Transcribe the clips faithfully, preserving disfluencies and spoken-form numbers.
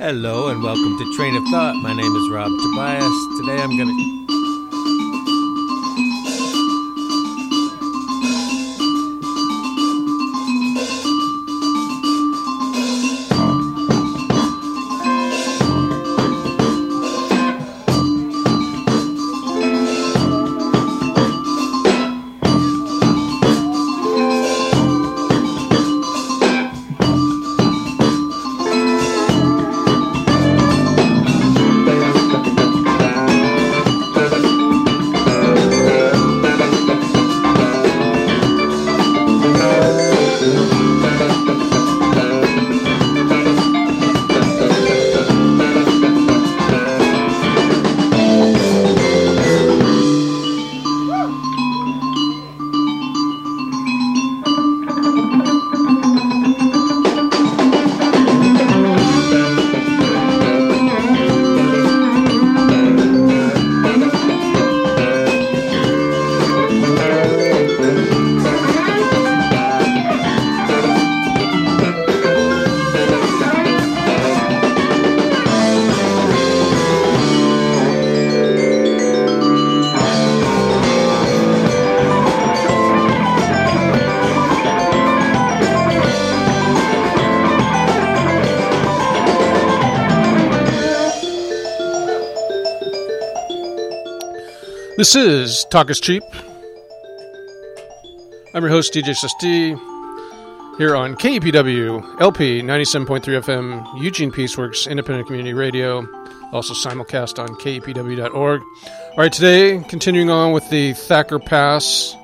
Hello and welcome to Train of Thought. My name is Rob Tobias. Today I'm going to... This is Talk is Cheap. I'm your host, D J Sesti, here on K E P W L P ninety-seven point three F M, Eugene Peaceworks, Independent Community Radio, also simulcast on K E P W dot org. All right, today, continuing on with the Thacker Pass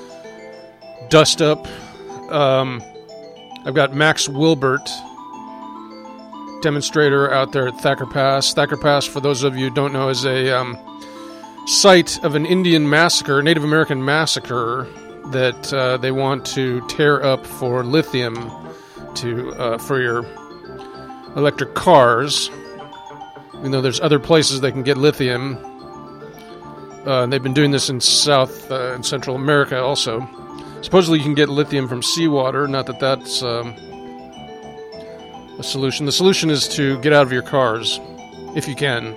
dust up. Um, I've got Max Wilbert, demonstrator out there at Thacker Pass. Thacker Pass, for those of you who don't know, is a um, site of an Indian massacre, Native American massacre, that uh, they want to tear up for lithium to uh, for your electric cars. Even though there's other places they can get lithium, uh, they've been doing this in South uh, and Central America also. Supposedly you can get lithium from seawater. Not that that's um, a solution. The solution is to get out of your cars, if you can.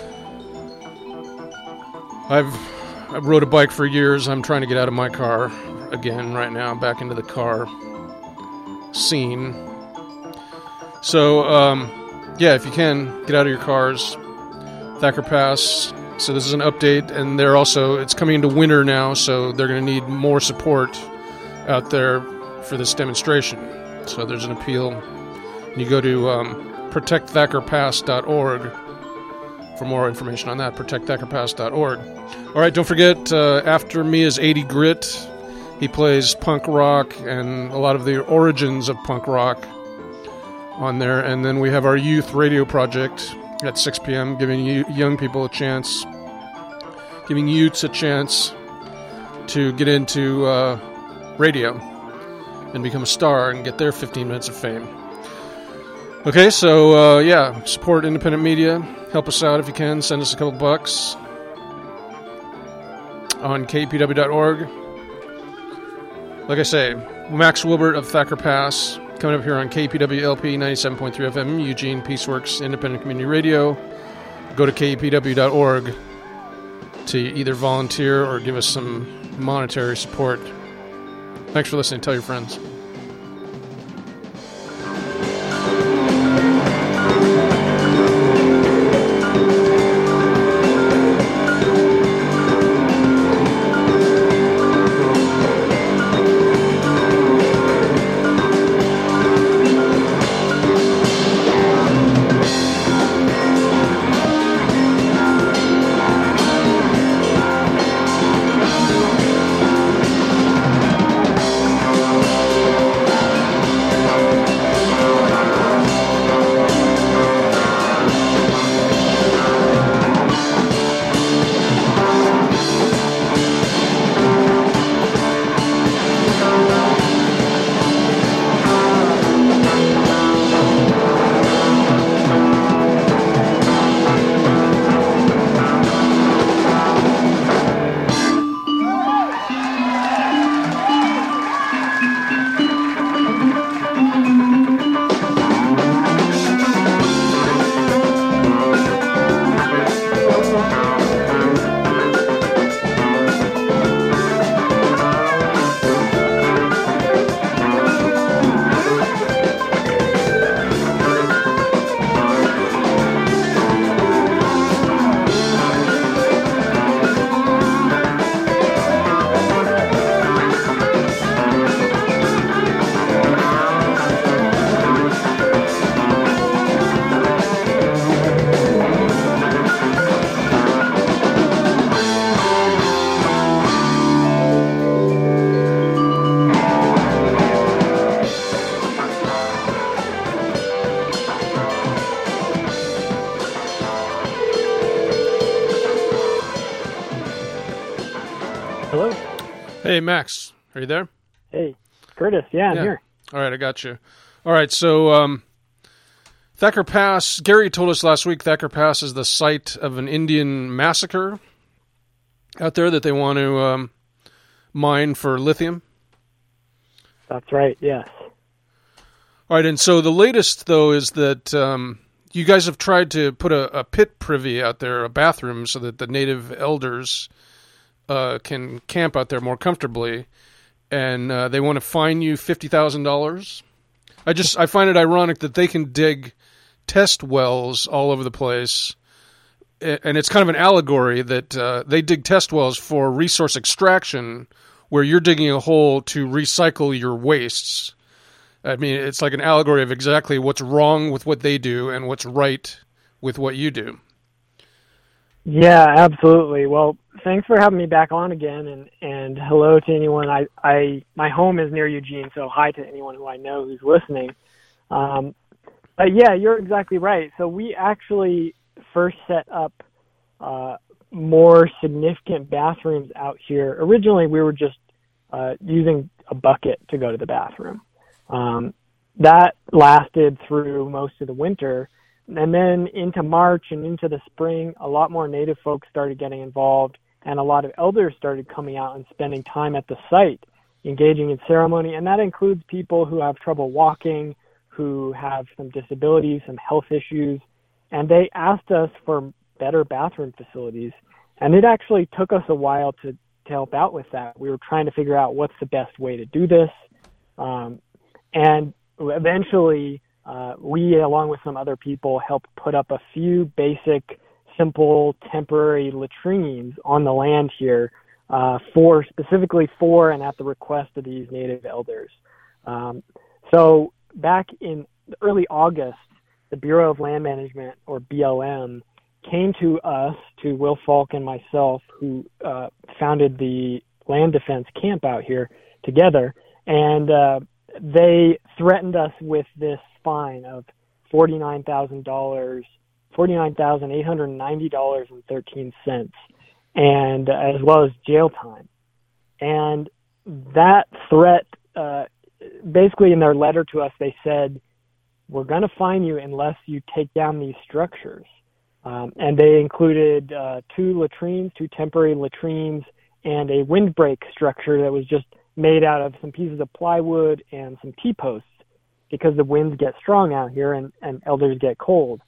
I've I rode a bike for years. I'm trying to get out of my car again right now, back into the car scene. So, um, yeah, if you can, get out of your cars. Thacker Pass. So this is an update, and they're also, it's coming into winter now, so they're going to need more support out there for this demonstration. So there's an appeal. You go to um, protect thacker pass dot org for more information on that, protect thacker pass dot org. All right, don't forget, uh, After Me is eighty Grit. He plays punk rock and a lot of the origins of punk rock on there. And then we have our youth radio project at six p.m., giving you, young people a chance, giving youths a chance to get into uh, radio and become a star and get their fifteen minutes of fame. Okay, so, uh, yeah, support independent media. Help us out if you can. Send us a couple bucks on K E P W dot org. Like I say, Max Wilbert of Thacker Pass coming up here on K E P W L P ninety-seven point three F M, Eugene Peaceworks, Independent Community Radio. Go to K E P W dot org to either volunteer or give us some monetary support. Thanks for listening. Tell your friends. Hey, Max, are you there? Hey, Curtis. Yeah, I'm yeah. here. All right, I got you. All right, so um, Thacker Pass, Gary told us last week Thacker Pass is the site of an Indian massacre out there that they want to um, mine for lithium. That's right, yes. All right, and so the latest, though, is that um, you guys have tried to put a, a pit privy out there, a bathroom, so that the native elders uh, can camp out there more comfortably, and uh, they want to fine you fifty thousand dollars. I just I find it ironic that they can dig test wells all over the place, and it's kind of an allegory that uh, they dig test wells for resource extraction, where you're digging a hole to recycle your wastes. I mean, it's like an allegory of exactly what's wrong with what they do and what's right with what you do. Yeah, absolutely. Well, thanks for having me back on again, and, and hello to anyone. I, I my home is near Eugene, so hi to anyone who I know who's listening. Um, but yeah, you're exactly right. So we actually first set up uh, more significant bathrooms out here. Originally, we were just uh, using a bucket to go to the bathroom. Um, that lasted through most of the winter. And then into March and into the spring, a lot more Native folks started getting involved, and a lot of elders started coming out and spending time at the site, engaging in ceremony. And that includes people who have trouble walking, who have some disabilities, some health issues. And they asked us for better bathroom facilities. And it actually took us a while to, to help out with that. We were trying to figure out what's the best way to do this. Um, and eventually, Uh, we, along with some other people, helped put up a few basic, simple, temporary latrines on the land here uh, for specifically for and at the request of these Native elders. Um, so back in early August, the Bureau of Land Management, or B L M, came to us, to Will Falk and myself, who uh, founded the land defense camp out here together, and uh, they threatened us with this fine of forty-nine thousand dollars, forty-nine thousand eight hundred ninety dollars and thirteen cents, and uh, as well as jail time. And that threat, uh, basically in their letter to us, they said, we're going to fine you unless you take down these structures. Um, and they included uh, two latrines, two temporary latrines, and a windbreak structure that was just made out of some pieces of plywood and some T-posts, because the winds get strong out here and, and elders get cold.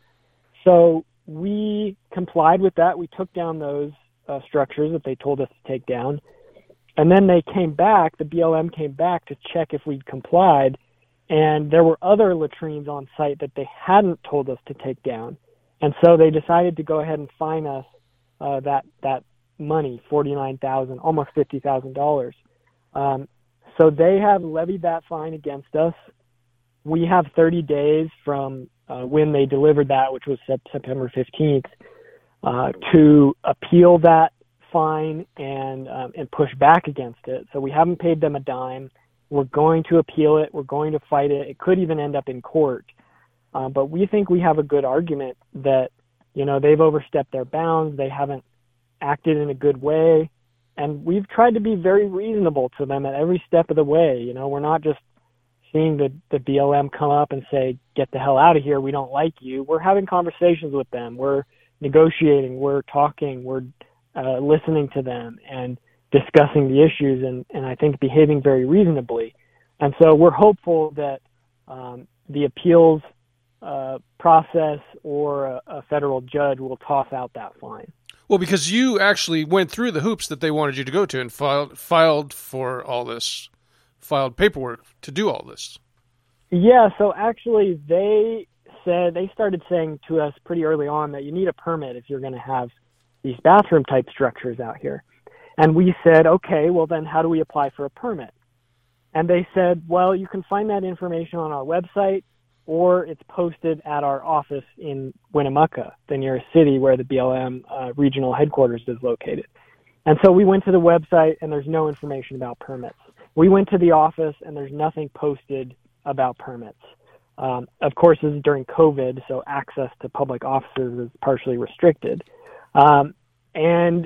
So we complied with that. We took down those uh, structures that they told us to take down. And then they came back, the B L M came back to check if we'd complied. And there were other latrines on site that they hadn't told us to take down. And so they decided to go ahead and fine us uh, that, that money, forty-nine thousand dollars, almost fifty thousand dollars. Um, so they have levied that fine against us. We have thirty days from uh, when they delivered that, which was September fifteenth, uh, to appeal that fine and um, and push back against it. So we haven't paid them a dime. We're going to appeal it. We're going to fight it. It could even end up in court. Uh, but we think we have a good argument that, you know, they've overstepped their bounds. They haven't acted in a good way. And we've tried to be very reasonable to them at every step of the way. You know, we're not just seeing the, the B L M come up and say, get the hell out of here, we don't like you. We're having conversations with them. We're negotiating. We're talking. We're uh, listening to them and discussing the issues, and, and I think behaving very reasonably. And so we're hopeful that um, the appeals uh, process or a, a federal judge will toss out that fine. Well, because you actually went through the hoops that they wanted you to go to and filed filed for all this, filed paperwork to do all this. Yeah, so actually they said, they started saying to us pretty early on that you need a permit if you're going to have these bathroom type structures out here. And we said, okay, well then how do we apply for a permit? And they said, well, you can find that information on our website, or it's posted at our office in Winnemucca, the nearest city where the B L M uh, regional headquarters is located. And so we went to the website, and there's no information about permits. We went to the office, and there's nothing posted about permits. Um, of course, this is during COVID, so access to public offices is partially restricted. Um, and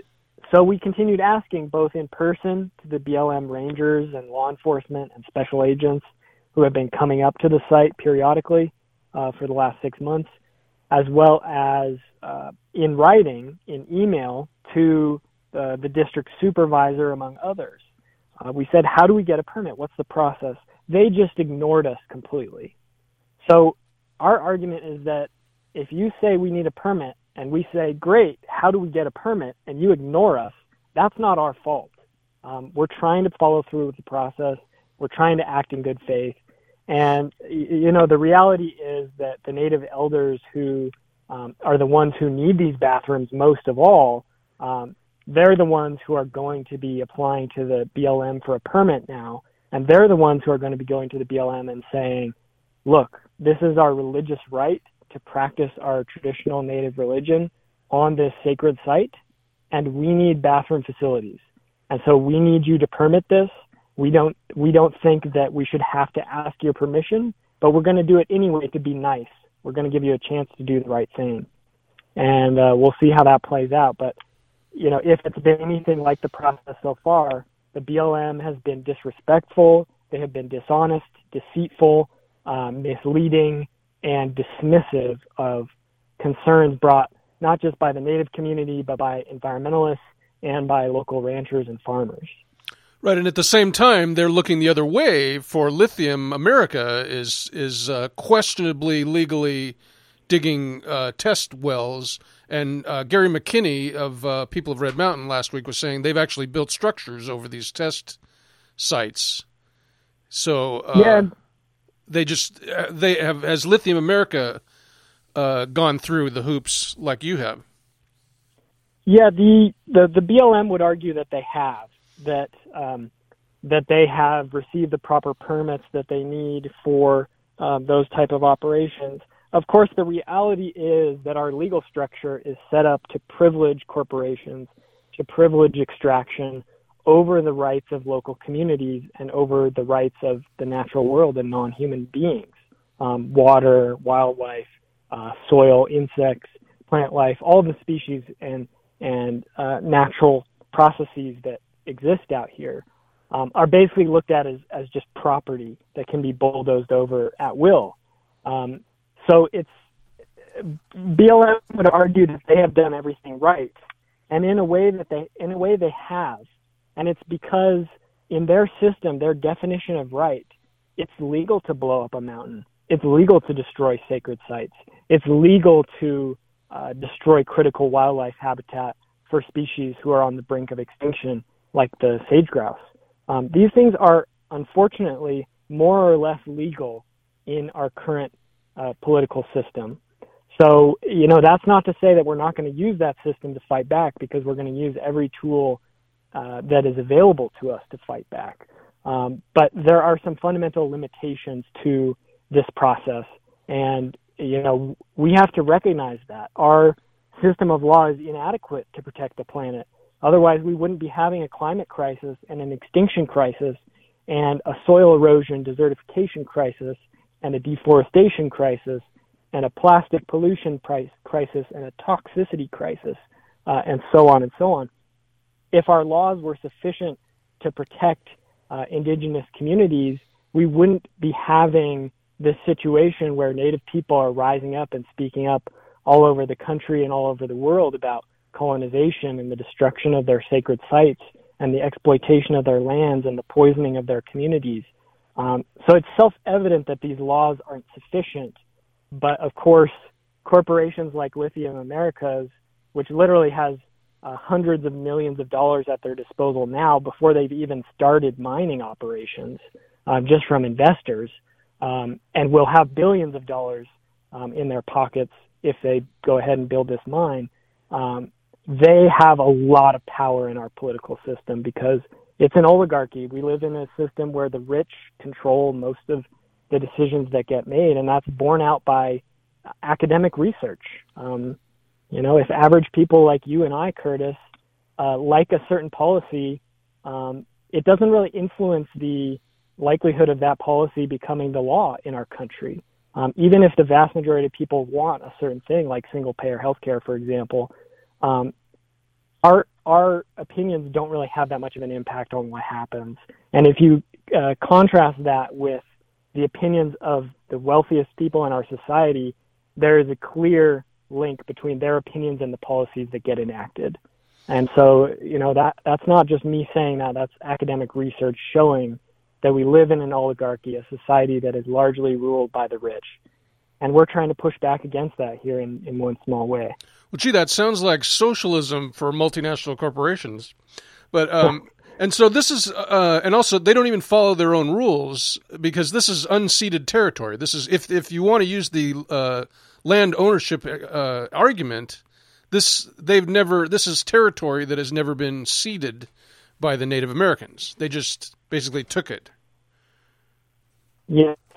so we continued asking both in person to the B L M rangers and law enforcement and special agents who have been coming up to the site periodically uh, for the last six months, as well as uh, in writing, in email, to uh, the district supervisor, among others. Uh, we said, how do we get a permit? What's the process? They just ignored us completely. So our argument is that if you say we need a permit and we say, great, how do we get a permit? And you ignore us, that's not our fault. Um, we're trying to follow through with the process. We're trying to act in good faith. And, you know, the reality is that the Native elders who um, are the ones who need these bathrooms most of all, um, they're the ones who are going to be applying to the B L M for a permit now. And they're the ones who are going to be going to the B L M and saying, look, this is our religious right to practice our traditional Native religion on this sacred site, and we need bathroom facilities. And so we need you to permit this. We don't we don't think that we should have to ask your permission, but we're going to do it anyway to be nice. We're going to give you a chance to do the right thing. And uh, we'll see how that plays out. But, you know, if it's been anything like the process so far, the B L M has been disrespectful, they have been dishonest, deceitful, um, misleading, and dismissive of concerns brought not just by the Native community, but by environmentalists and by local ranchers and farmers. Right, and at the same time, they're looking the other way. For Lithium America is is uh, questionably legally digging uh, test wells. And uh, Gary McKinney of uh, People of Red Mountain last week was saying they've actually built structures over these test sites. So uh, yeah. they just uh, they have has Lithium America uh, gone through the hoops like you have? Yeah, the, the, the B L M would argue that they have. that um, that they have received the proper permits that they need for um, those type of operations. Of course, the reality is that our legal structure is set up to privilege corporations, to privilege extraction over the rights of local communities and over the rights of the natural world and non-human beings, um, water, wildlife, uh, soil, insects, plant life, all the species and, and uh, natural processes that exist out here um, are basically looked at as, as just property that can be bulldozed over at will. Um, so it's B L M would argue that they have done everything right, and in a way that they in a way they have, and it's because in their system, their definition of right, it's legal to blow up a mountain, it's legal to destroy sacred sites, it's legal to uh, destroy critical wildlife habitat for species who are on the brink of extinction, like the sage grouse. Um, these things are, unfortunately, more or less legal in our current uh, political system. So, you know, that's not to say that we're not going to use that system to fight back, because we're going to use every tool uh, that is available to us to fight back. Um, but there are some fundamental limitations to this process. And, you know, we have to recognize that. Our system of law is inadequate to protect the planet. Otherwise, we wouldn't be having a climate crisis and an extinction crisis and a soil erosion desertification crisis and a deforestation crisis and a plastic pollution price crisis and a toxicity crisis, uh, and so on and so on. If our laws were sufficient to protect uh, indigenous communities, we wouldn't be having this situation where Native people are rising up and speaking up all over the country and all over the world about colonization and the destruction of their sacred sites and the exploitation of their lands and the poisoning of their communities. Um, so it's self-evident that these laws aren't sufficient. But of course, corporations like Lithium Americas, which literally has uh, hundreds of millions of dollars at their disposal now before they've even started mining operations, uh, just from investors, um, and will have billions of dollars um, in their pockets if they go ahead and build this mine. Um, they have a lot of power in our political system because it's an oligarchy. We live in a system where the rich control most of the decisions that get made, and that's borne out by academic research. Um, you know, if average people like you and I, Curtis, uh, like a certain policy, um, it doesn't really influence the likelihood of that policy becoming the law in our country. Um, even if the vast majority of people want a certain thing, like single-payer healthcare, for example, um, our our opinions don't really have that much of an impact on what happens. And if you uh, contrast that with the opinions of the wealthiest people in our society, there is a clear link between their opinions and the policies that get enacted. And so, you know, that that's not just me saying that, that's academic research showing that we live in an oligarchy, a society that is largely ruled by the rich. And we're trying to push back against that here in, in one small way. Well, gee, that sounds like socialism for multinational corporations. But um, and so this is, uh, and also they don't even follow their own rules because this is unceded territory. This is if if you want to use the uh, land ownership uh, argument, this they've never. This is territory that has never been ceded by the Native Americans. They just basically took it. Yes.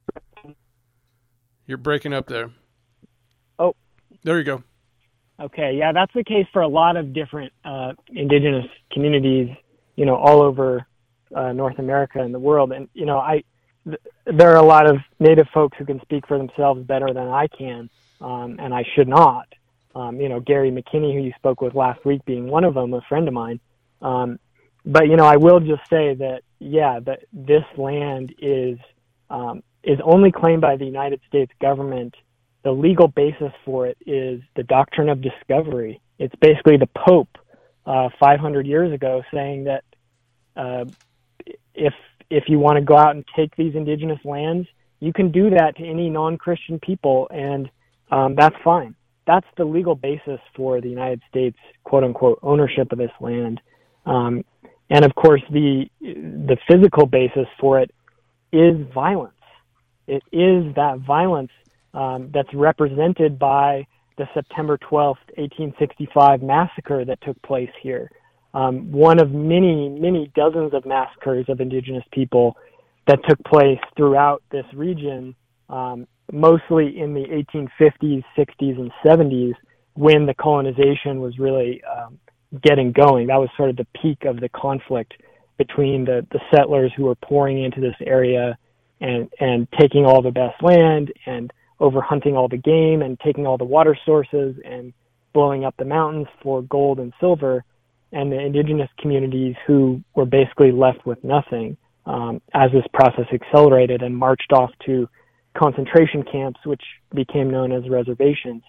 You're breaking up there. Oh, there you go. Okay, yeah, that's the case for a lot of different uh, indigenous communities, you know, all over uh, North America and the world. And, you know, I th- there are a lot of Native folks who can speak for themselves better than I can, um, and I should not. Um, you know, Gary McKinney, who you spoke with last week, being one of them, a friend of mine. Um, but, you know, I will just say that, yeah, that this land is um, is only claimed by the United States government. The legal basis for it is the doctrine of discovery. It's basically the Pope uh, five hundred years ago saying that uh, if if you want to go out and take these indigenous lands, you can do that to any non-Christian people, and um, that's fine. That's the legal basis for the United States, quote-unquote, ownership of this land. Um, and, of course, the the physical basis for it is violence. It is that violence Um, that's represented by the September twelfth, eighteen sixty-five massacre that took place here. Um, one of many, many dozens of massacres of indigenous people that took place throughout this region, um, mostly in the eighteen fifties, sixties, and seventies, when the colonization was really um, getting going. That was sort of the peak of the conflict between the, the settlers who were pouring into this area and, and taking all the best land and over hunting all the game and taking all the water sources and blowing up the mountains for gold and silver, and the indigenous communities who were basically left with nothing um, as this process accelerated and marched off to concentration camps, which became known as reservations.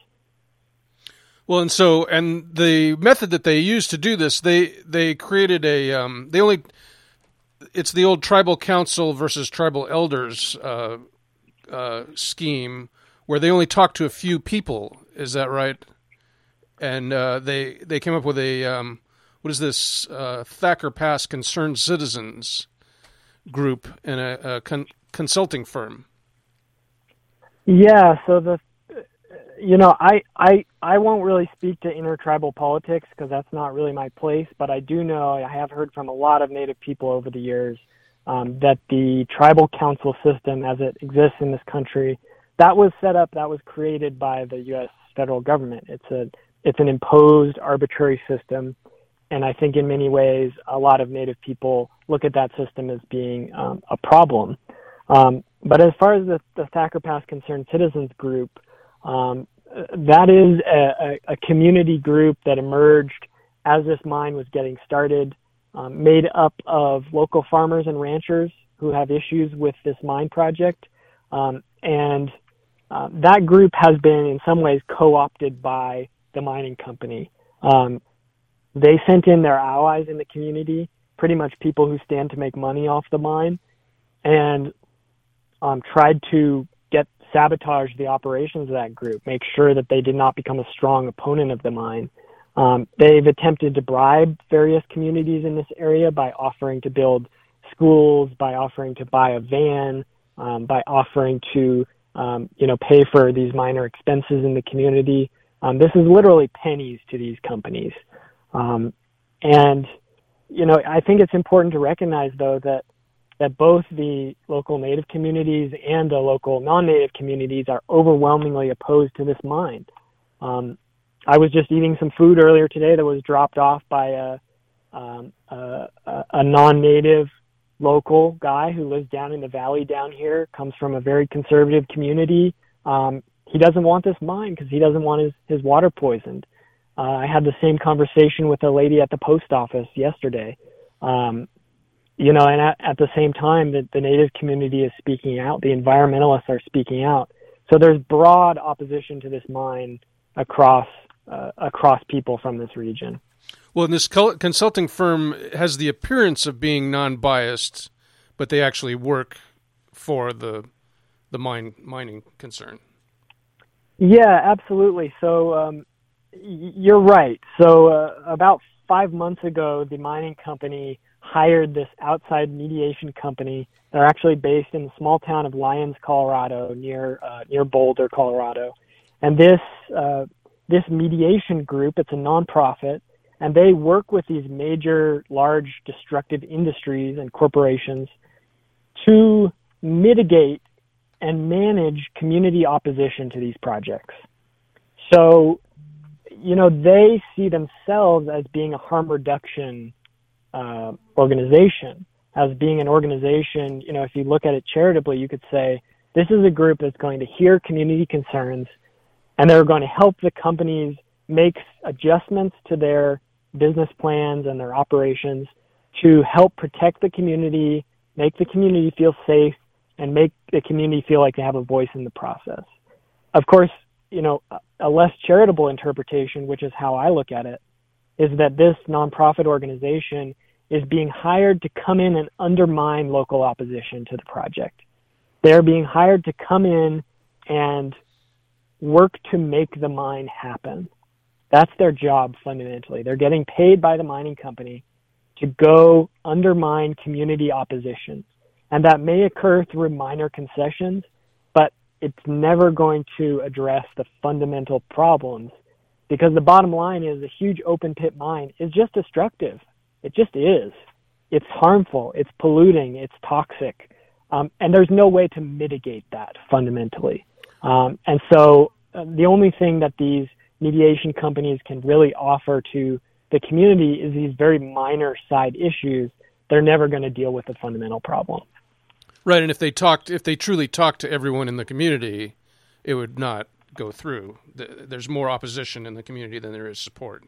Well, and so, and the method that they used to do this, they, they created a, um, they only, it's the old tribal council versus tribal elders uh, uh, scheme, where they only talk to a few people. Is that right? And uh, they they came up with a um, what is this uh, Thacker Pass Concerned Citizens group and a, a con- consulting firm. Yeah. So the you know I I I won't really speak to intertribal politics because that's not really my place. But I do know I have heard from a lot of Native people over the years um, that the tribal council system, as it exists in this country, that was set up, that was created by the U S federal government. It's a it's an imposed arbitrary system, and I think in many ways a lot of Native people look at that system as being um, a problem. Um, but as far as the, the Thacker Pass Concerned Citizens group, um, that is a, a, a community group that emerged as this mine was getting started, um, made up of local farmers and ranchers who have issues with this mine project, um, and Uh, that group has been in some ways co-opted by the mining company. Um, they sent in their allies in the community, pretty much people who stand to make money off the mine, and um, tried to get sabotage the operations of that group, make sure that they did not become a strong opponent of the mine. Um, they've attempted to bribe various communities in this area by offering to build schools, by offering to buy a van, um, by offering to Um, you know, pay for these minor expenses in the community. Um, this is literally pennies to these companies. Um, and, you know, I think it's important to recognize, though, that that both the local Native communities and the local non-Native communities are overwhelmingly opposed to this mine. Um, I was just eating some food earlier today that was dropped off by a, um, a, a non-Native local guy who lives down in the valley down here, comes from a very conservative community. Um, he doesn't want this mine because he doesn't want his, his water poisoned. Uh, I had the same conversation with a lady at the post office yesterday. Um, you know, and at, at the same time, the, the Native community is speaking out. The environmentalists are speaking out. So there's broad opposition to this mine across uh, across people from this region. Well, and this consulting firm has the appearance of being non-biased, but they actually work for the the mine mining concern. Yeah, absolutely. So um, y- you're right. So uh, about five months ago, the mining company hired this outside mediation company. They're actually based in the small town of Lyons, Colorado, near uh, near Boulder, Colorado. And this uh, this mediation group, it's a nonprofit, and they work with these major, large, destructive industries and corporations to mitigate and manage community opposition to these projects. So, you know, they see themselves as being a harm reduction uh, organization, as being an organization, you know, if you look at it charitably, you could say, this is a group that's going to hear community concerns, and they're going to help the companies make adjustments to their business plans and their operations to help protect the community, make the community feel safe, and make the community feel like they have a voice in the process. Of course, you know, a less charitable interpretation, which is how I look at it, is that this nonprofit organization is being hired to come in and undermine local opposition to the project. They're being hired to come in and work to make the mine happen. That's their job fundamentally. They're getting paid by the mining company to go undermine community opposition. And that may occur through minor concessions, but it's never going to address the fundamental problems, because the bottom line is a huge open pit mine is just destructive. It just is. It's harmful. It's polluting. It's toxic. Um, and there's no way to mitigate that fundamentally. Um, and so uh, the only thing that these mediation companies can really offer to the community is these very minor side issues. They're never going to deal with the fundamental problem. Right, and if they talked, if they truly talked to everyone in the community, it would not go through. There's more opposition in the community than there is support.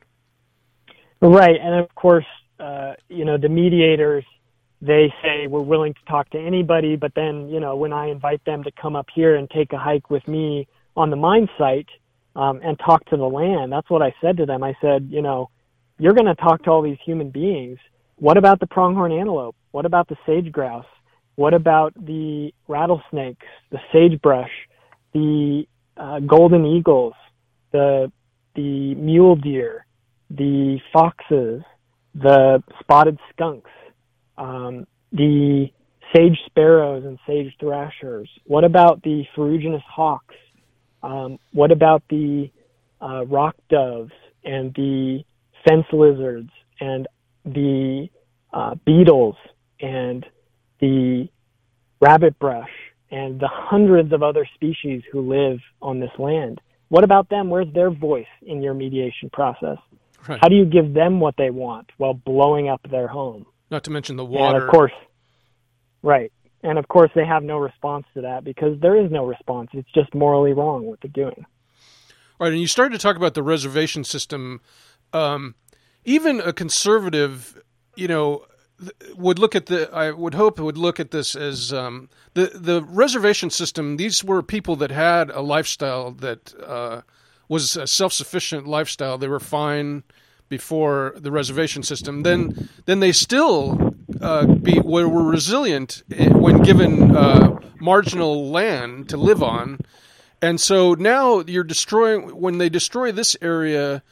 Right, and of course, uh, you know, the mediators, they say we're willing to talk to anybody, but then, you know, when I invite them to come up here and take a hike with me on the mine site um, and talk to the land, that's what I said to them. I said, you know, you're going to talk to all these human beings. What about the pronghorn antelope? What about the sage grouse? What about the rattlesnakes, the sagebrush, the uh, golden eagles, the the mule deer, the foxes, the spotted skunks, um, the sage sparrows and sage thrashers? What about the ferruginous hawks? Um, what about the uh, rock doves and the fence lizards and the uh, beetles and the rabbit brush and the hundreds of other species who live on this land? What about them? Where's their voice in your mediation process? Right. How do you give them what they want while blowing up their home? Not to mention the water. And of course, right. And of course, they have no response to that because there is no response. It's just morally wrong what they're doing. All right. And you started to talk about the reservation system. Um, even a conservative, you know, would look at the, I would hope it would look at this as um, the, the reservation system. These were people that had a lifestyle that uh, was a self-sufficient lifestyle. They were fine before the reservation system. Then, then they still uh, be were, were resilient when given uh, marginal land to live on. And so now you're destroying, when they destroy this area,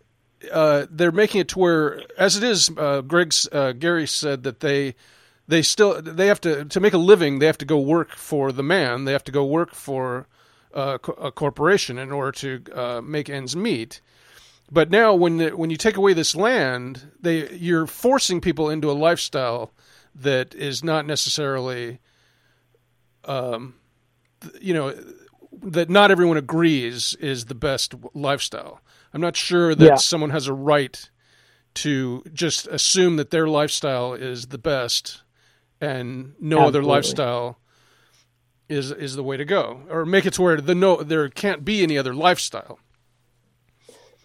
Uh, they're making it to where, as it is, uh, Greg's uh, Gary said that they they still they have to to make a living. They have to go work for the man. They have to go work for uh, a corporation in order to uh, make ends meet. But now, when the, when you take away this land, they you're forcing people into a lifestyle that is not necessarily, um, you know, that not everyone agrees is the best lifestyle. I'm not sure that yeah. someone has a right to just assume that their lifestyle is the best and no Absolutely. Other lifestyle is is the way to go, or make it to where the no there can't be any other lifestyle.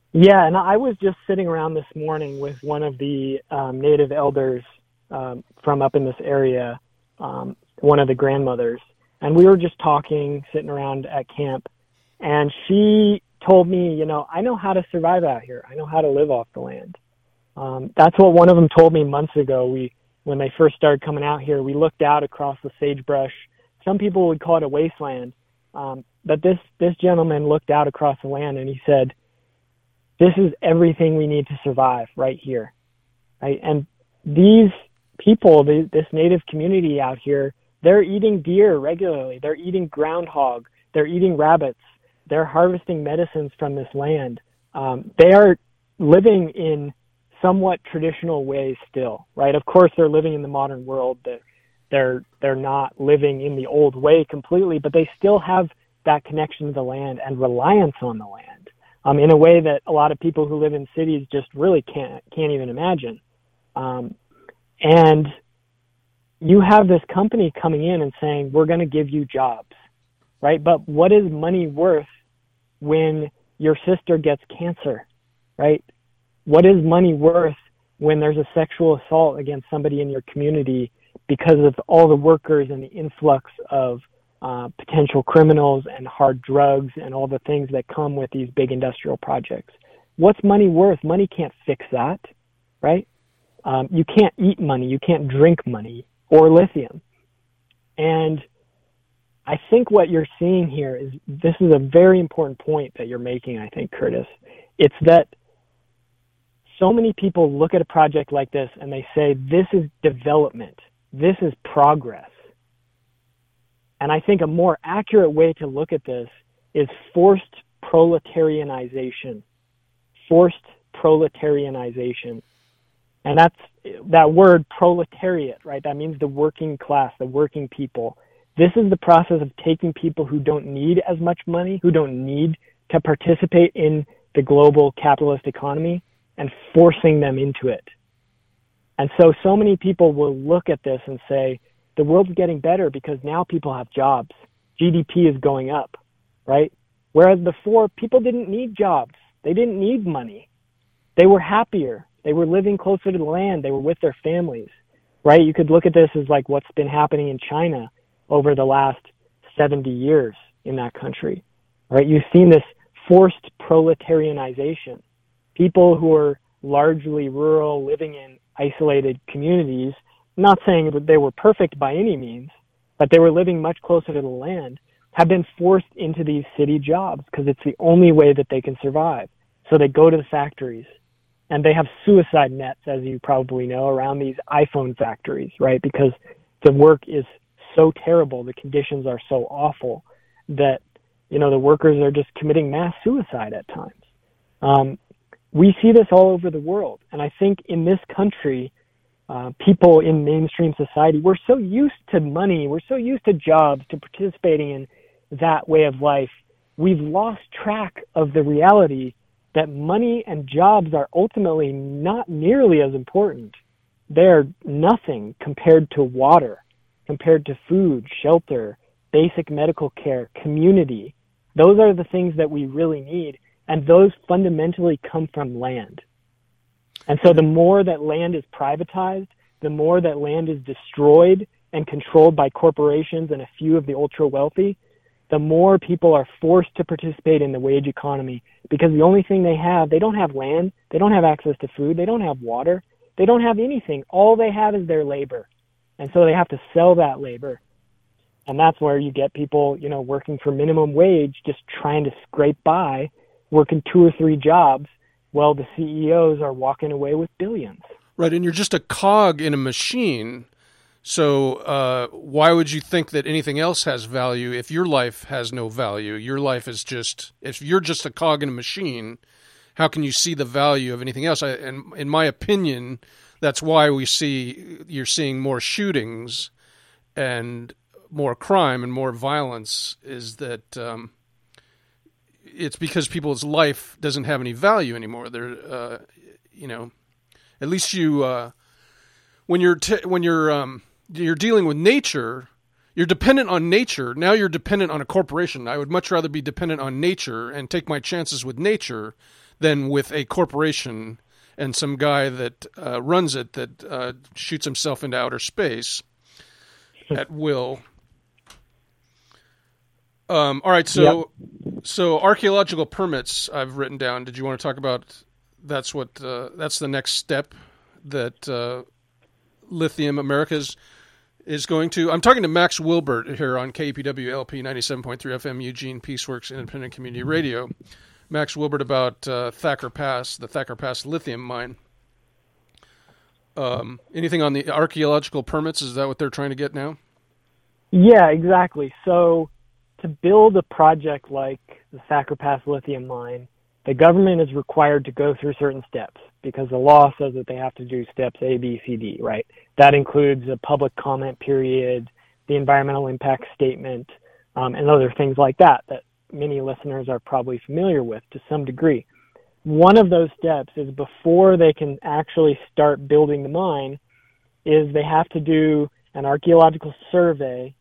Yeah, and I was just sitting around this morning with one of the um, native elders um, from up in this area, um, one of the grandmothers, and we were just talking, sitting around at camp, and she told me, you know, I know how to survive out here. I know how to live off the land. Um, that's what one of them told me months ago. We, when they first started coming out here, we looked out across the sagebrush. Some people would call it a wasteland, um, but this this gentleman looked out across the land and he said, "This is everything we need to survive right here." Right? And these people, the, this native community out here, they're eating deer regularly. They're eating groundhog. They're eating rabbits. They're harvesting medicines from this land. Um, they are living in somewhat traditional ways still, right? Of course, they're living in the modern world. They're, they're, they're not living in the old way completely, but they still have that connection to the land and reliance on the land um, in a way that a lot of people who live in cities just really can't, can't even imagine. Um, and you have this company coming in and saying, we're going to give you jobs, right? But what is money worth when your sister gets cancer, right? What is money worth when there's a sexual assault against somebody in your community because of all the workers and the influx of uh, potential criminals and hard drugs and all the things that come with these big industrial projects? What's money worth? Money can't fix that, right? Um, you can't eat money. You can't drink money or lithium. And I think what you're seeing here is, this is a very important point that you're making, I think, Curtis. It's that so many people look at a project like this and they say, this is development. This is progress. And I think a more accurate way to look at this is forced proletarianization. Forced proletarianization. And that's that word proletariat, right? That means the working class, the working people. This is the process of taking people who don't need as much money, who don't need to participate in the global capitalist economy, and forcing them into it. And so, so many people will look at this and say, the world's getting better because now people have jobs. G D P is going up, right? Whereas before, people didn't need jobs. They didn't need money. They were happier. They were living closer to the land. They were with their families, right? You could look at this as like what's been happening in China over the last seventy years in that country, right? You've seen this forced proletarianization. People who are largely rural, living in isolated communities, not saying that they were perfect by any means, but they were living much closer to the land, have been forced into these city jobs because it's the only way that they can survive. So they go to the factories, and they have suicide nets, as you probably know, around these iPhone factories, right? Because the work is so terrible, the conditions are so awful that, you know, the workers are just committing mass suicide at times. Um, we see this all over the world. And I think in this country, uh, people in mainstream society, we're so used to money, we're so used to jobs, to participating in that way of life, we've lost track of the reality that money and jobs are ultimately not nearly as important. They're nothing compared to water, compared to food, shelter, basic medical care, community. Those are the things that we really need, and those fundamentally come from land. And so the more that land is privatized, the more that land is destroyed and controlled by corporations and a few of the ultra-wealthy, the more people are forced to participate in the wage economy, because the only thing they have, they don't have land, they don't have access to food, they don't have water, they don't have anything. All they have is their labor. And so they have to sell that labor. And that's where you get people, you know, working for minimum wage, just trying to scrape by, working two or three jobs, while the C E Os are walking away with billions. Right, and you're just a cog in a machine. So uh, why would you think that anything else has value if your life has no value? Your life is just, if you're just a cog in a machine, how can you see the value of anything else? I, and in my opinion, that's why we see, you're seeing more shootings and more crime and more violence, is that um, it's because people's life doesn't have any value anymore. They're, uh, you know, at least you, uh, when you're, t- when you're, um, you're dealing with nature, you're dependent on nature. Now you're dependent on a corporation. I would much rather be dependent on nature and take my chances with nature than with a corporation and some guy that uh, runs it that uh, shoots himself into outer space at will. Um, all right, so yep. so archaeological permits I've written down. Did you want to talk about? That's what uh, that's the next step that uh, Lithium Americas is going to. I'm talking to Max Wilbert here on K E P W L P ninety-seven point three F M Eugene Peaceworks Independent Community Radio. Max Wilbert about uh, Thacker Pass, the Thacker Pass lithium mine. Um, anything on the archaeological permits? Is that what they're trying to get now? Yeah, exactly. So to build a project like the Thacker Pass lithium mine, the government is required to go through certain steps because the law says that they have to do steps A, B, C, D, right? That includes a public comment period, the environmental impact statement, um, and other things like that that many listeners are probably familiar with to some degree. One of those steps is before they can actually start building the mine is they have to do an archaeological survey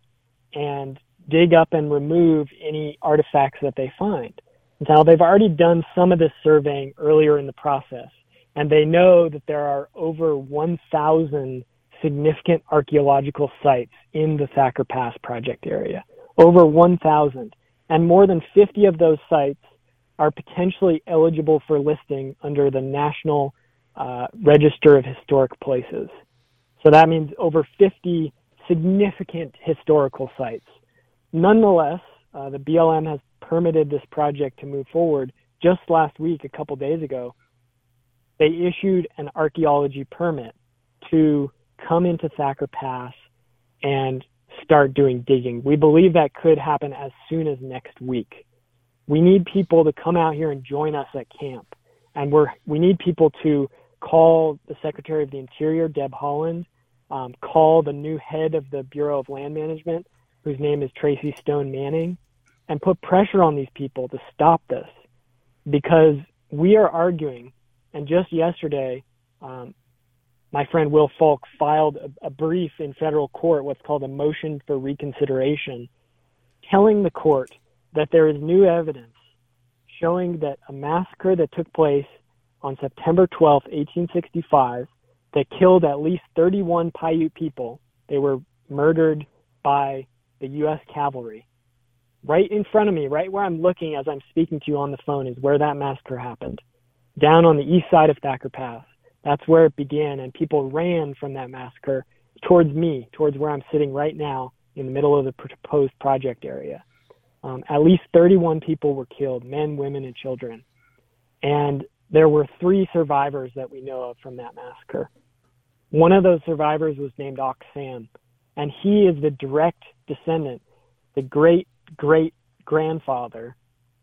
and dig up and remove any artifacts that they find. Now, they've already done some of this surveying earlier in the process, and they know that there are over one thousand significant archaeological sites in the Thacker Pass project area. Over one thousand. And more than fifty of those sites are potentially eligible for listing under the National uh, Register of Historic Places. So that means over fifty significant historical sites. Nonetheless, uh, the B L M has permitted this project to move forward. Just last week, a couple days ago, they issued an archaeology permit to come into Thacker Pass and start doing digging. We believe that could happen as soon as next week. We need people to come out here and join us at camp. And we're, we need people to call the Secretary of the Interior, Deb Haaland, um, call the new head of the Bureau of Land Management, whose name is Tracy Stone Manning, and put pressure on these people to stop this. Because we are arguing, and just yesterday, um, my friend Will Falk filed a, a brief in federal court, what's called a motion for reconsideration, telling the court that there is new evidence showing that a massacre that took place on September twelfth, eighteen sixty-five, that killed at least thirty-one Paiute people. They were murdered by the U S cavalry. Right in front of me, right where I'm looking as I'm speaking to you on the phone, is where that massacre happened, down on the east side of Thacker Pass. That's where it began, and people ran from that massacre towards me, towards where I'm sitting right now in the middle of the proposed project area. Um, at least thirty-one people were killed, men, women, and children. And there were three survivors that we know of from that massacre. One of those survivors was named Ox Sam, and he is the direct descendant, the great, great grandfather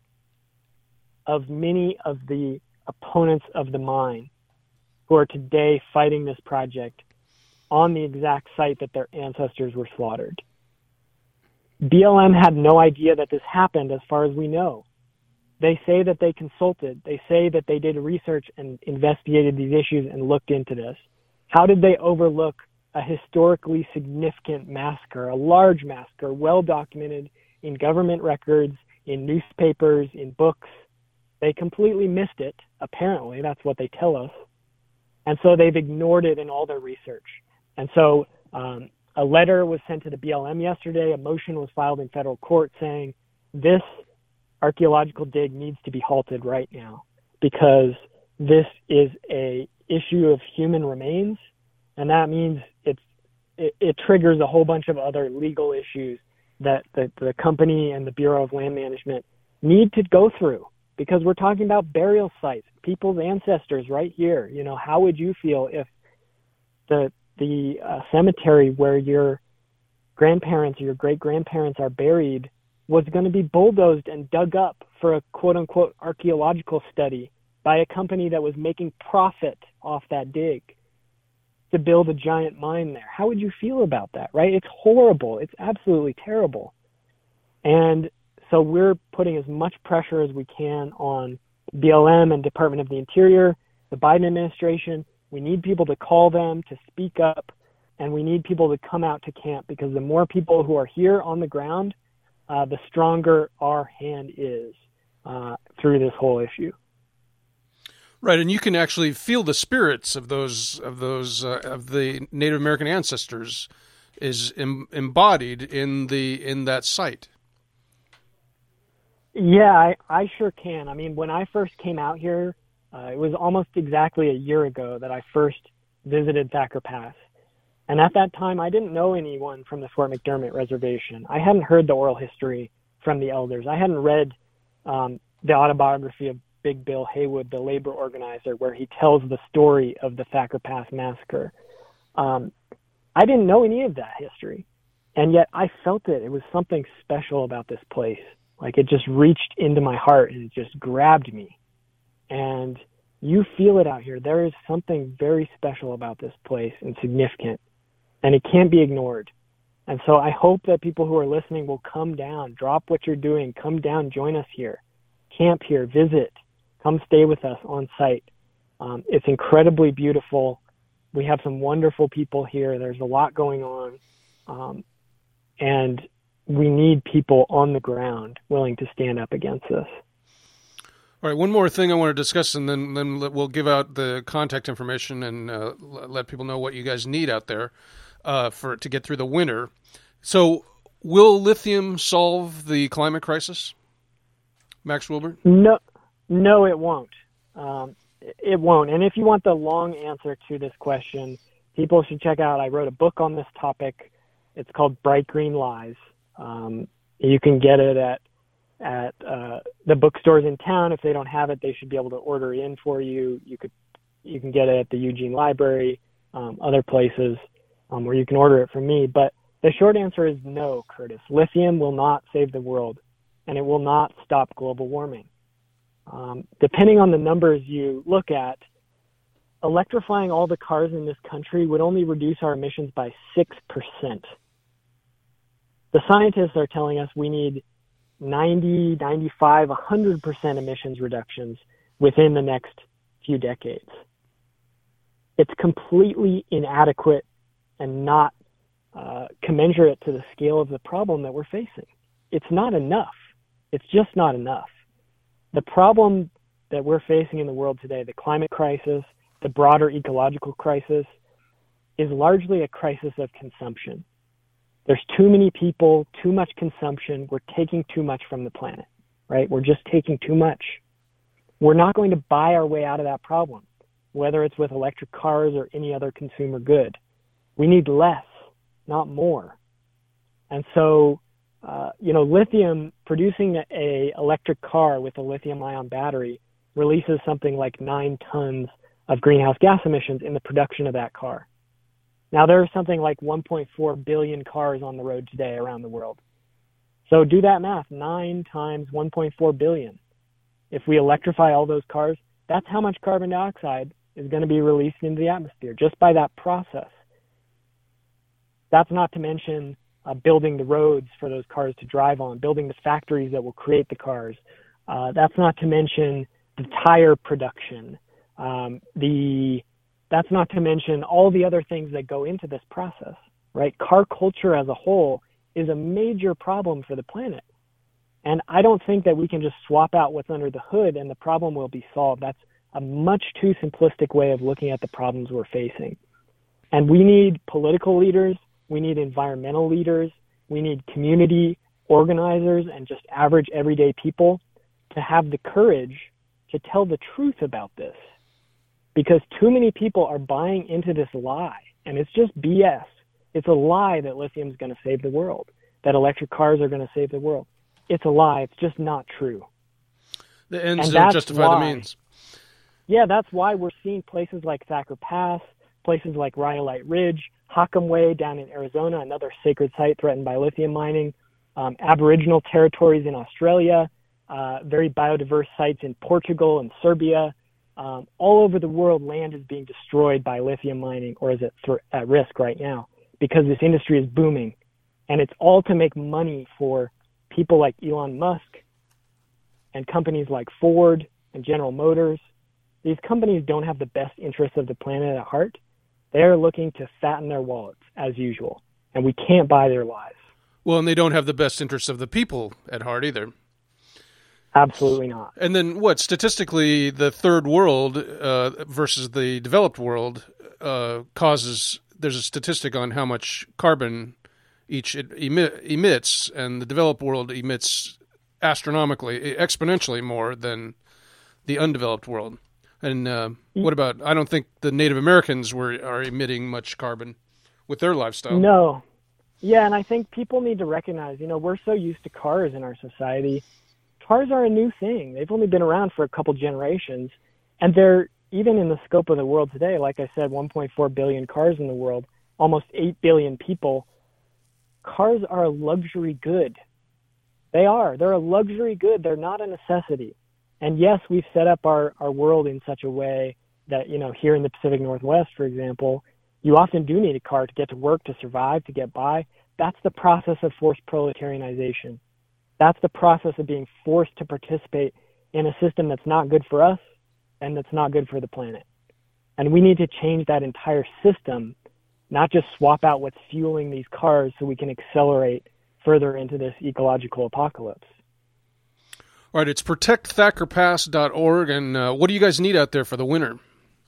of many of the opponents of the mine who are today fighting this project on the exact site that their ancestors were slaughtered. B L M had no idea that this happened as far as we know. They say that they consulted. They say that they did research and investigated these issues and looked into this. How did they overlook a historically significant massacre, a large massacre, well documented in government records, in newspapers, in books? They completely missed it, apparently. That's what they tell us. And so they've ignored it in all their research. And so um, a letter was sent to the B L M yesterday. A motion was filed in federal court saying this archaeological dig needs to be halted right now because this is a issue of human remains, and that means it's, it, it triggers a whole bunch of other legal issues that the, the company and the Bureau of Land Management need to go through. Because we're talking about burial sites, people's ancestors right here. You know, how would you feel if the the uh, cemetery where your grandparents or your great-grandparents are buried was going to be bulldozed and dug up for a quote-unquote archaeological study by a company that was making profit off that dig to build a giant mine there? How would you feel about that, right? It's horrible. It's absolutely terrible. And so we're putting as much pressure as we can on B L M and Department of the Interior, the Biden administration. We need people to call them, to speak up, and we need people to come out to camp because the more people who are here on the ground, uh, the stronger our hand is uh, through this whole issue. Right, and you can actually feel the spirits of those of those uh, of the Native American ancestors is em- embodied in the in that site. Yeah, I, I sure can. I mean, when I first came out here, uh, it was almost exactly a year ago that I first visited Thacker Pass. And at that time, I didn't know anyone from the Fort McDermott Reservation. I hadn't heard the oral history from the elders. I hadn't read um, the autobiography of Big Bill Haywood, the labor organizer, where he tells the story of the Thacker Pass massacre. Um, I didn't know any of that history. And yet I felt it. It was something special about this place. Like it just reached into my heart and it just grabbed me. And you feel it out here. There is something very special about this place and significant, and it can't be ignored. And so I hope that people who are listening will come down, drop what you're doing, come down, join us here, camp here, visit, come stay with us on site. Um, it's incredibly beautiful. We have some wonderful people here. There's a lot going on. Um, and we need people on the ground willing to stand up against this. All right, one more thing I want to discuss, and then, then we'll give out the contact information and uh, let people know what you guys need out there uh, for to get through the winter. So, will lithium solve the climate crisis, Max Wilbert? No, no, it won't. Um, it won't. And if you want the long answer to this question, people should check out, I wrote a book on this topic. It's called Bright Green Lies. Um, you can get it at at uh, the bookstores in town. If they don't have it, they should be able to order it in for you. You could you can get it at the Eugene Library, um, other places um, where you can order it from me. But the short answer is no, Curtis. Lithium will not save the world, and it will not stop global warming. Um, depending on the numbers you look at, electrifying all the cars in this country would only reduce our emissions by six percent. The scientists are telling us we need ninety, ninety-five, one hundred percent emissions reductions within the next few decades. It's completely inadequate and not uh, commensurate to the scale of the problem that we're facing. It's not enough. It's just not enough. The problem that we're facing in the world today, the climate crisis, the broader ecological crisis, is largely a crisis of consumption. There's too many people, too much consumption. We're taking too much from the planet, right? We're just taking too much. We're not going to buy our way out of that problem, whether it's with electric cars or any other consumer good. We need less, not more. And so, uh, you know, lithium, producing a electric car with a lithium ion battery releases something like nine tons of greenhouse gas emissions in the production of that car. Now, there's something like one point four billion cars on the road today around the world. So do that math, nine times one point four billion. If we electrify all those cars, that's how much carbon dioxide is going to be released into the atmosphere just by that process. That's not to mention uh, building the roads for those cars to drive on, building the factories that will create the cars. Uh, that's not to mention the tire production, um, the That's not to mention all the other things that go into this process, right? Car culture as a whole is a major problem for the planet. And I don't think that we can just swap out what's under the hood and the problem will be solved. That's a much too simplistic way of looking at the problems we're facing. And we need political leaders, we need environmental leaders, we need community organizers and just average everyday people to have the courage to tell the truth about this. Because too many people are buying into this lie, and it's just B S. It's a lie that lithium is going to save the world, that electric cars are going to save the world. It's a lie. It's just not true. The ends don't justify why, the means. Yeah, that's why we're seeing places like Thacker Pass, places like Rhyolite Ridge, Hockham Way down in Arizona, another sacred site threatened by lithium mining, um, Aboriginal territories in Australia, uh, very biodiverse sites in Portugal and Serbia. Um, all over the world, land is being destroyed by lithium mining, or is it th- at risk right now, because this industry is booming. And it's all to make money for people like Elon Musk and companies like Ford and General Motors. These companies don't have the best interests of the planet at heart. They're looking to fatten their wallets, as usual. And we can't buy their lies. Well, and they don't have the best interests of the people at heart either. Absolutely not. And then what? Statistically, the third world uh, versus the developed world uh, causes. There's a statistic on how much carbon each emit, emits, and the developed world emits astronomically, exponentially more than the undeveloped world. And uh, what about? I don't think the Native Americans were are emitting much carbon with their lifestyle. No. Yeah, and I think people need to recognize, you know, we're so used to cars in our society. Cars are a new thing. They've only been around for a couple generations, and they're, even in the scope of the world today, like I said, one point four billion cars in the world, almost eight billion people. Cars are a luxury good. They are. They're a luxury good. They're not a necessity. And yes, we've set up our, our world in such a way that, you know, here in the Pacific Northwest, for example, you often do need a car to get to work, to survive, to get by. That's the process of forced proletarianization. That's the process of being forced to participate in a system that's not good for us and that's not good for the planet. And we need to change that entire system, not just swap out what's fueling these cars so we can accelerate further into this ecological apocalypse. All right, it's protect thacker pass dot org, and uh, what do you guys need out there for the winter?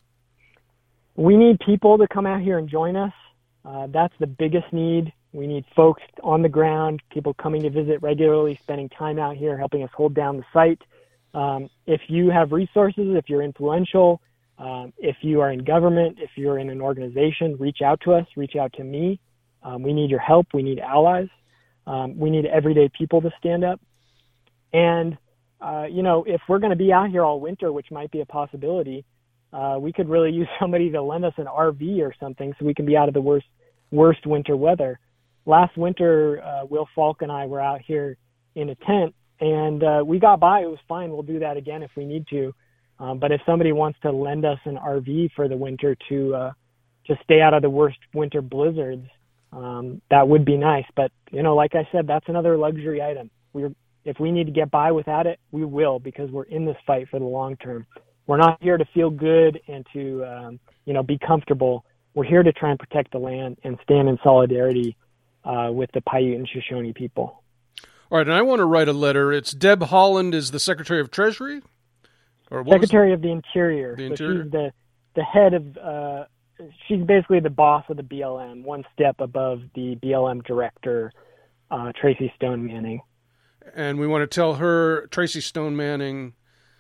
We need people to come out here and join us. Uh, that's the biggest need. We need folks on the ground, people coming to visit regularly, spending time out here, helping us hold down the site. Um, if you have resources, if you're influential, um, if you are in government, if you're in an organization, reach out to us, reach out to me. Um, we need your help. We need allies. Um, we need everyday people to stand up. And, uh, you know, if we're going to be out here all winter, which might be a possibility, Uh, we could really use somebody to lend us an R V or something so we can be out of the worst worst winter weather. Last winter, uh, Will Falk and I were out here in a tent, and uh, we got by. It was fine. We'll do that again if we need to. Um, but if somebody wants to lend us an R V for the winter to uh, to stay out of the worst winter blizzards, um, that would be nice. But, you know, like I said, that's another luxury item. We're, if we need to get by without it, we will, because we're in this fight for the long term. We're not here to feel good and to, um, you know, be comfortable. We're here to try and protect the land and stand in solidarity uh, with the Paiute and Shoshone people. All right, and I want to write a letter. It's Deb Haaland is the Secretary of Treasury? Or what Secretary of the Interior. The so Interior? She's the, the head of, uh, she's basically the boss of the B L M, one step above the B L M director, uh, Tracy Stone Manning. And we want to tell her, Tracy Stone Manning,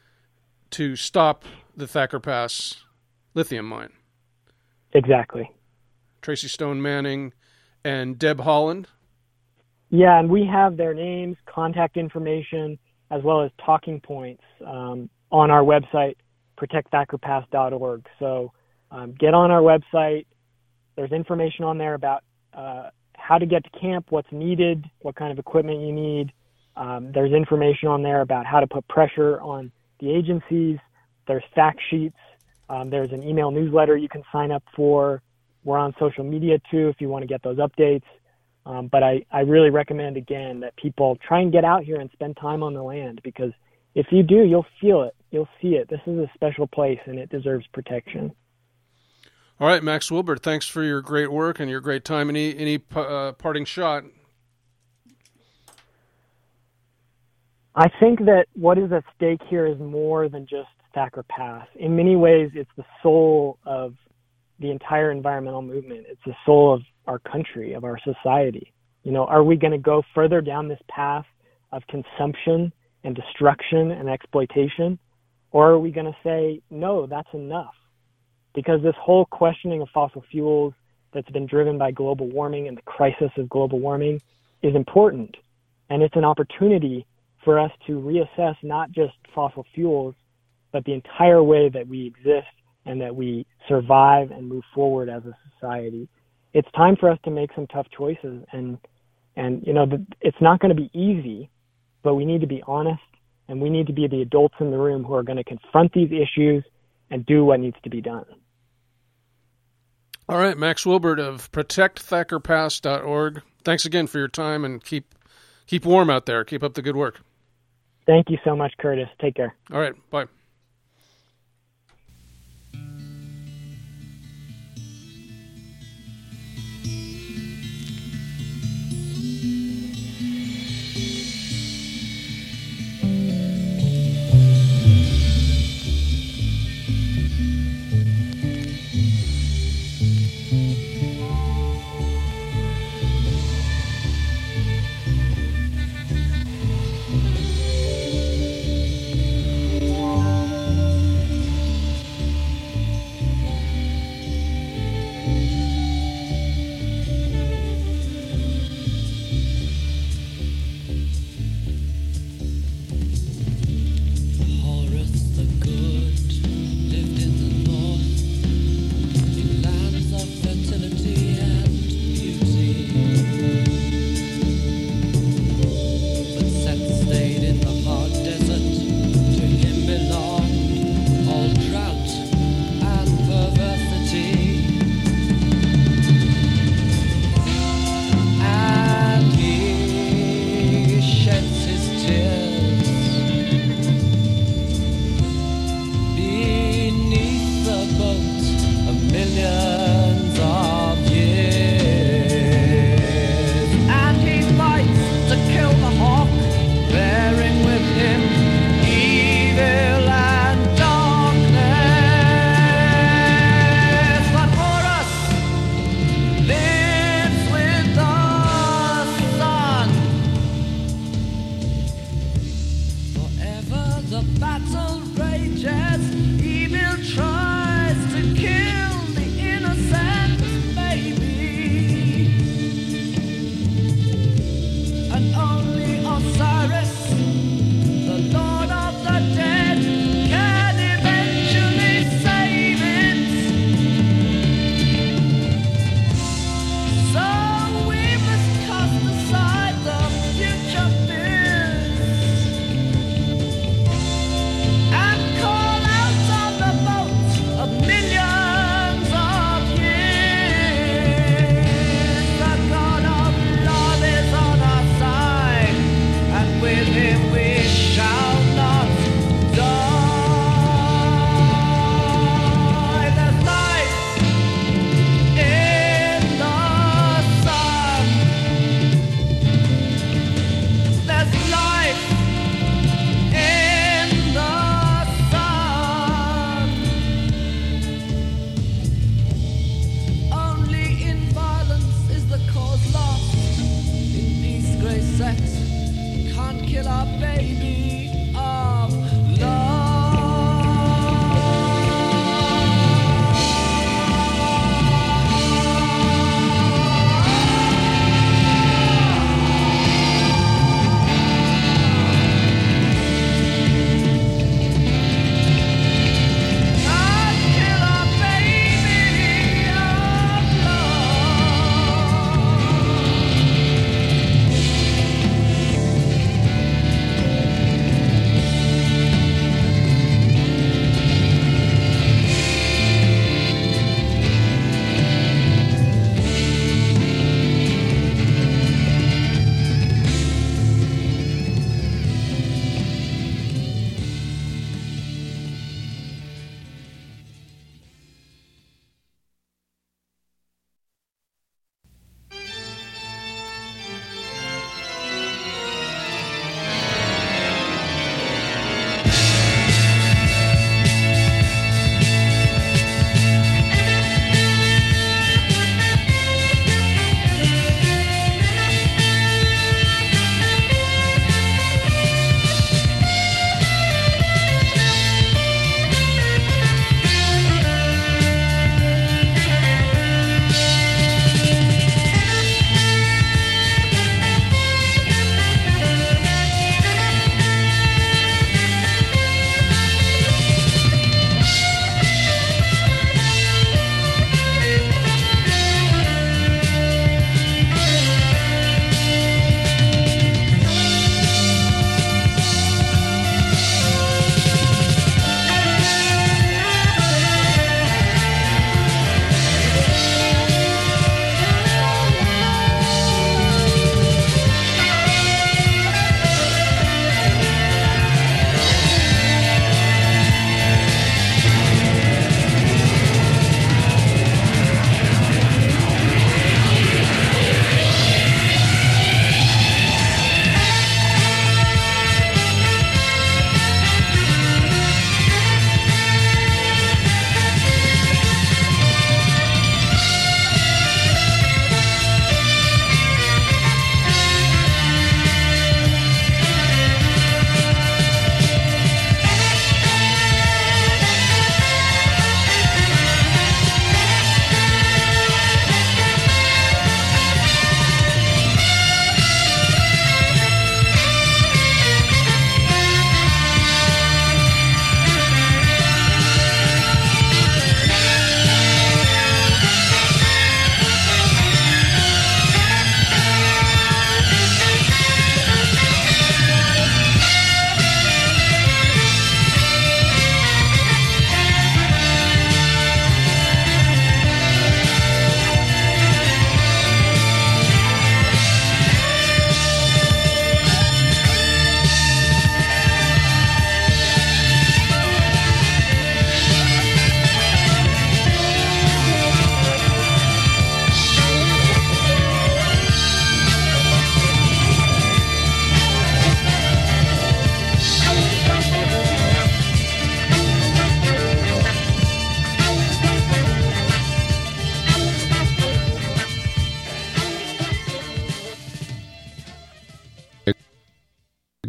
to stop the Thacker Pass lithium mine. Exactly. Tracy Stone Manning and Deb Haaland. Yeah, and we have their names, contact information, as well as talking points um, on our website, protect thacker pass dot org. So um, get on our website. There's information on there about uh, how to get to camp, what's needed, what kind of equipment you need. Um, there's information on there about how to put pressure on the agencies. There's fact sheets. Um, there's an email newsletter you can sign up for. We're on social media too if you want to get those updates. Um, but I, I really recommend, again, that people try and get out here and spend time on the land, because if you do, you'll feel it. You'll see it. This is a special place, and it deserves protection. All right, Max Wilbert, thanks for your great work and your great time. Any, any uh, parting shot? I think that what is at stake here is more than just Thacker Pass. In many ways, it's the soul of the entire environmental movement. It's the soul of our country, of our society. You know, are we going to go further down this path of consumption and destruction and exploitation? Or are we going to say, no, that's enough? Because this whole questioning of fossil fuels that's been driven by global warming and the crisis of global warming is important. And it's an opportunity for us to reassess not just fossil fuels, but the entire way that we exist and that we survive and move forward as a society. It's time for us to make some tough choices. And, and you know, the, it's not going to be easy, but we need to be honest, and we need to be the adults in the room who are going to confront these issues and do what needs to be done. All right, Max Wilbert of protect thacker pass dot org. Thanks again for your time, and keep keep warm out there. Keep up the good work. Thank you so much, Curtis. Take care. All right, bye. The battle rages, evil tries to kill the innocent baby. And only Osiris, the Lord of the Dead, can eventually save it. So we must cast aside the future fears and call out on the boat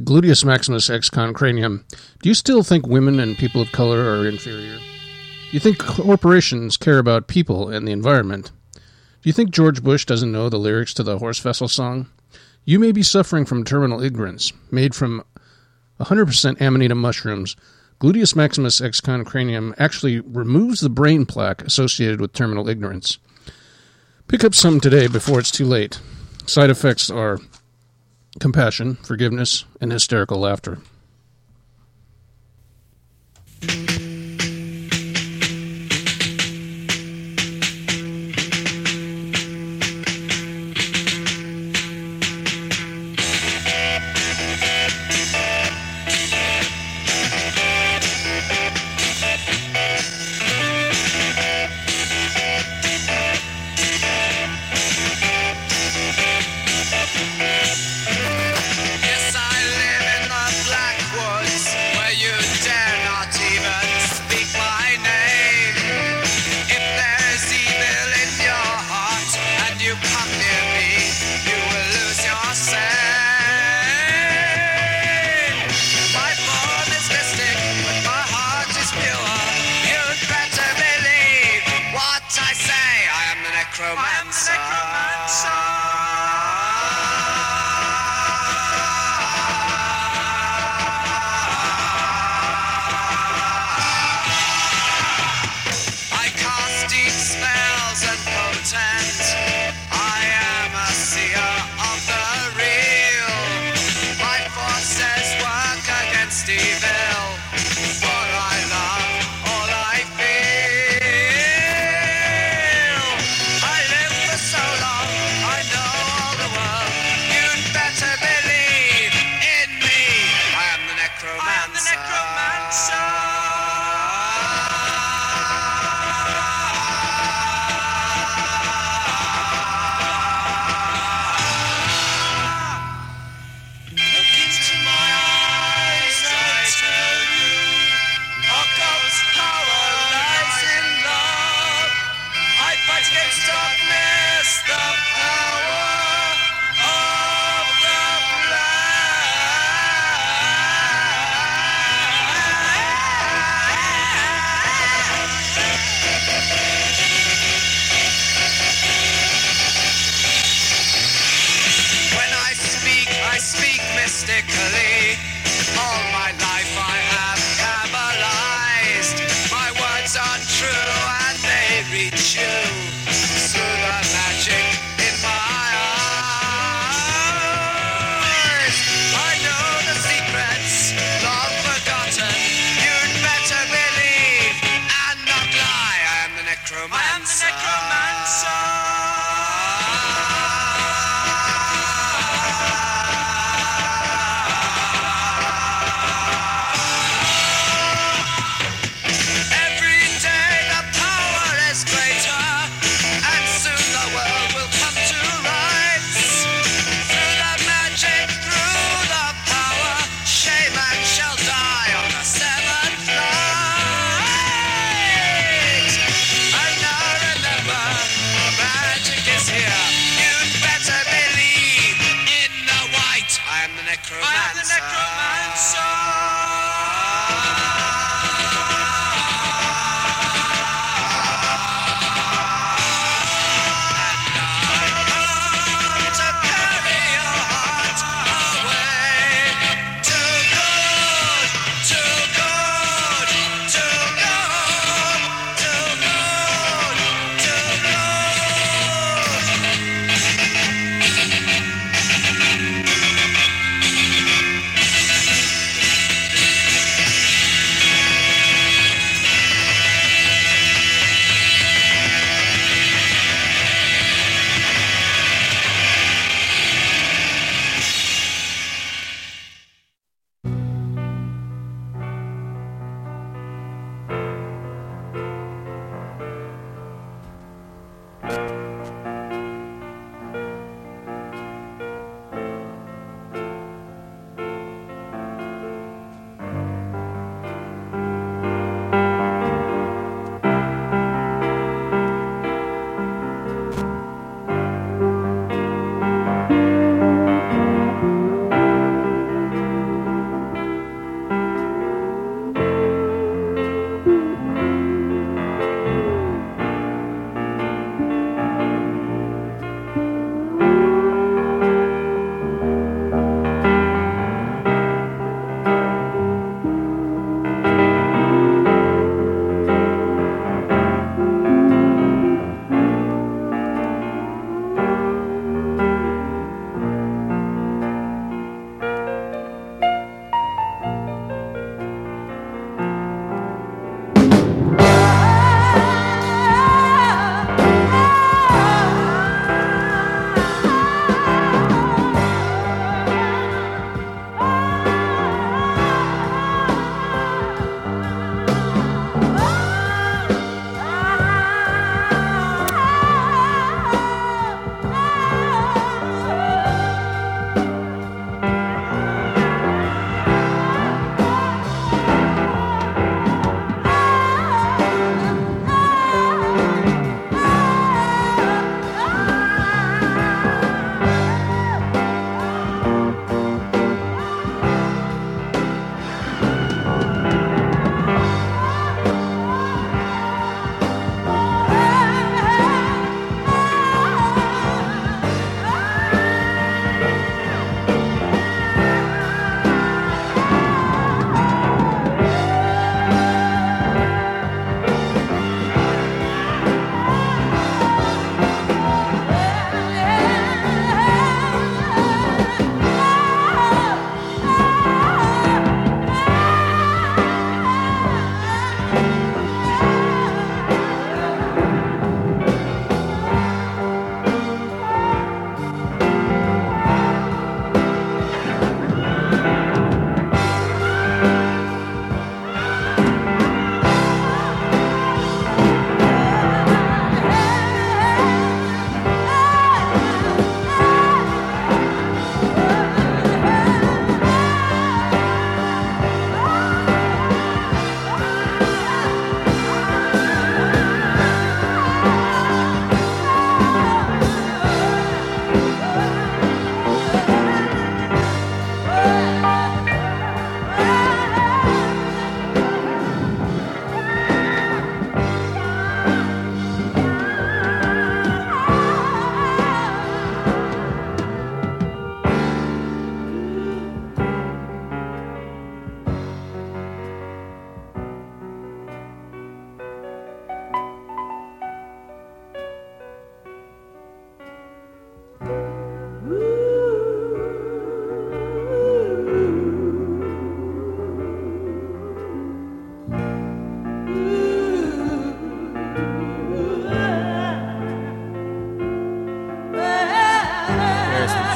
Gluteus Maximus ex-con cranium, do you still think women and people of color are inferior? Do you think corporations care about people and the environment? Do you think George Bush doesn't know the lyrics to the Horse Vessel song? You may be suffering from terminal ignorance. Made from one hundred percent Amanita mushrooms, Gluteus Maximus ex-con cranium actually removes the brain plaque associated with terminal ignorance. Pick up some today before it's too late. Side effects are compassion, forgiveness, and hysterical laughter. Yes, I live in the Blackwoods, where you dare not even speak my name. If there is evil in your heart and you come near me, you will lose your sane. My form is mystic, but my heart is pure. You'd better believe what I say. I am the necromancer. I cast deep spells and potent. I am a seer of the real. My forces work against evil, for I love all I feel. I live for so long, I know all the world. You'd better believe in me. I am the necromancer. I am the Look into my eyes, I tell you, Occam's power lies in love. I fight against darkness, the power of the When I speak, I speak mystically. All my life I have cabalized. My words are true and they reach you through the magic in my eyes. I know the secrets long forgotten. You'd better believe and not lie. I am the necromancer. I am the Every day the power is greater, and soon the world will come to rights. Through the magic, through the power, shaman shall die on the seventh night. And now remember, magic is here. You'd better believe in the white. I am the necromancer. I am the necromancer. To carry your heart away to good, to good, to good, to good, to good.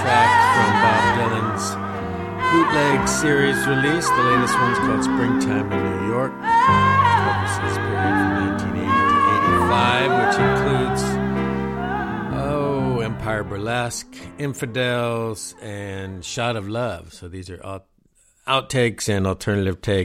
track from Bob Dylan's bootleg series release. The latest one's called Springtime in New York. It covers this period from nineteen eighty to eighty-five, which includes, oh, Empire Burlesque, Infidels, and Shot of Love. So these are out- outtakes and alternative takes